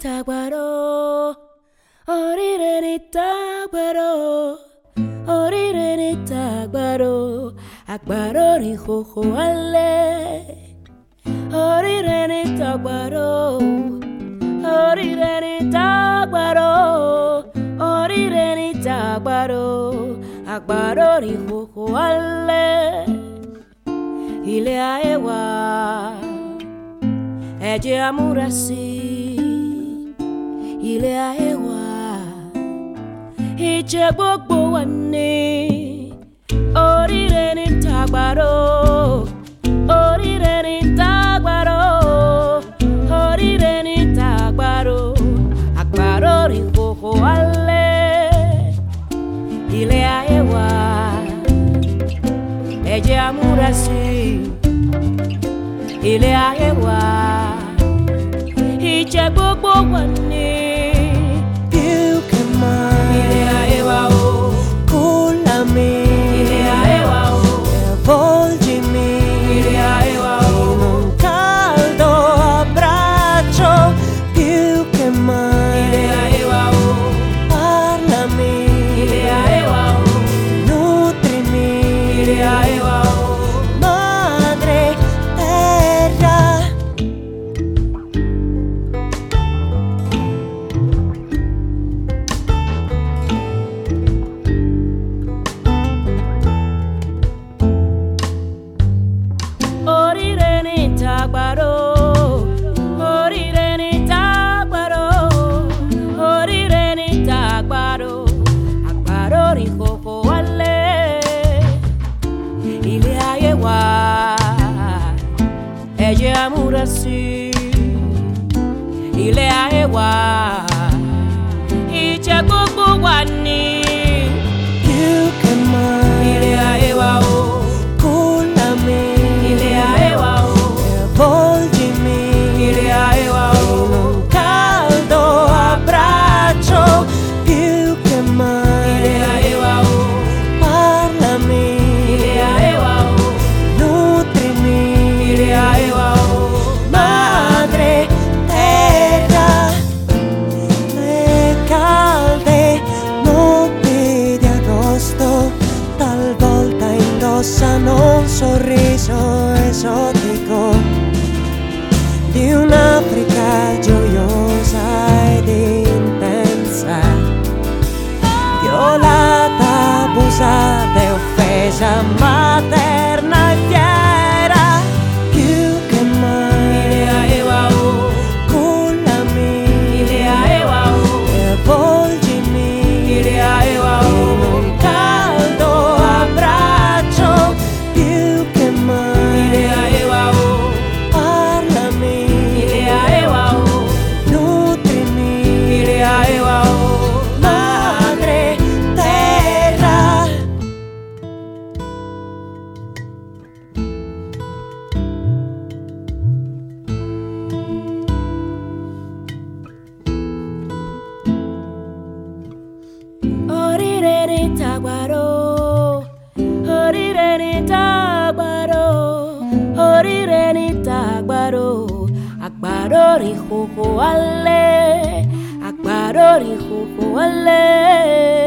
tagbaro, orireni tagbaro, orireni tagbaro, agbaro ri koko ale, orireni tagbaro, orireni tagbaro, orireni tagbaro, agbaro ri koko ale, ile aewa. Eje amurasi ile aewa Iche gbogbo wa ni Orire ni tagbaro Orire ni tagbaro Orire ni tagbaro Agbaro ri koko ale ile aewa Eje amurasi ile aewa Iche gbogbo wa ni più che mai ile aewa o cullami ile aewa o e avvolgimi ile aewa o in un caldo abbraccio più che mai ile aewa o parlami ile aewa o nutrimi ile aewa o madre terra. Orireni tagbaro, orireni tagbaro, orireni tagbaro, agbaro ri koko ale, ile aewa, eje amurasi, ile aewa, iche gbogbo wa ni, Più che mai ile aewa o, cullami ile aewa o, e avvolgimi ile aewa in o. un caldo abbraccio più che mai Ile aewa o, parlami ile aewa o, nutrimi ile aewa o, madre terra. Le calde notti di agosto talvolta indossano un sorriso esotico di un'Africa gioiosa ed intensa, violata, abusata e offesa, materna e fiera, più che mai ile aewa o, cullami ile aewa o, e avvolgimi ile aewa in o, un caldo abbraccio, più che mai ile aewa o, parlami ile aewa o, nutrimi ile aewa o, madre terra. orireni tagbaro, orireni tagbaro, orireni tagbaro, agbaro ri koko ale, agbaro ri koko ale.